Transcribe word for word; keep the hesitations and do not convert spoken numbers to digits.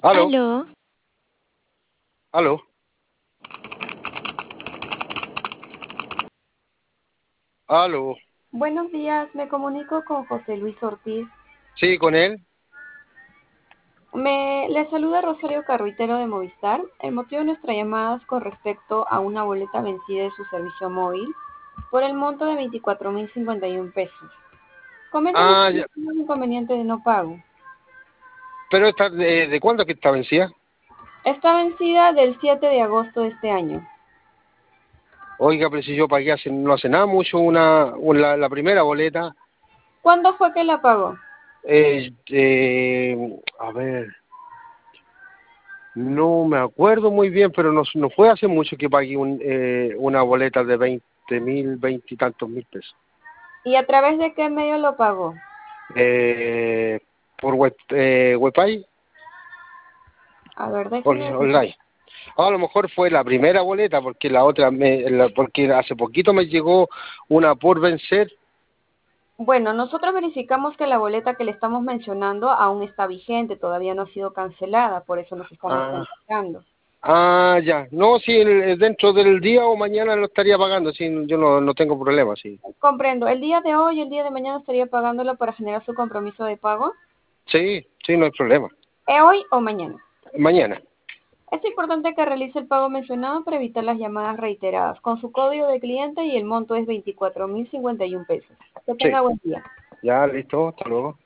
Aló, Aló, aló, aló. Buenos días, me comunico con José Luis Ortiz. Sí, con él. Me le saluda Rosario Carruitero de Movistar. El motivo de nuestra llamada es con respecto a una boleta vencida de su servicio móvil por el monto de veinticuatro mil cincuenta y un pesos. Coméntenos Ah, si ya. tiene un inconveniente de no pago. Pero esta, ¿de, de cuándo que está vencida? Está vencida del siete de agosto de este año. Oiga, pero si yo pagué hace, no hace nada mucho una, una- la primera boleta. ¿Cuándo fue que la pagó? Eh, eh, a ver, no me acuerdo muy bien, pero no, no fue hace mucho que pagué un, eh, una boleta de veinte mil, veinte y tantos mil pesos. ¿Y a través de qué medio lo pagó? Eh, por web, eh, Webpay, A ver, on- déjeme. online. A lo mejor fue la primera boleta, porque la otra, me, la- porque hace poquito me llegó una por vencer. Bueno, nosotros verificamos que la boleta que le estamos mencionando aún está vigente, todavía no ha sido cancelada, por eso nos estamos Ah, contactando. ah, ya. No, sí, el- dentro del día o mañana lo estaría pagando, sí, yo no, no tengo problema, sí. Comprendo. ¿El día de hoy, el día de mañana estaría pagándolo para generar su compromiso de pago? Sí, sí, no hay problema. ¿Eh, hoy o mañana? Mañana. Es importante que realice el pago mencionado para evitar las llamadas reiteradas, con su código de cliente y el monto es veinticuatro mil cincuenta y un pesos. Que Sí. tenga buen día. Ya, listo, hasta luego.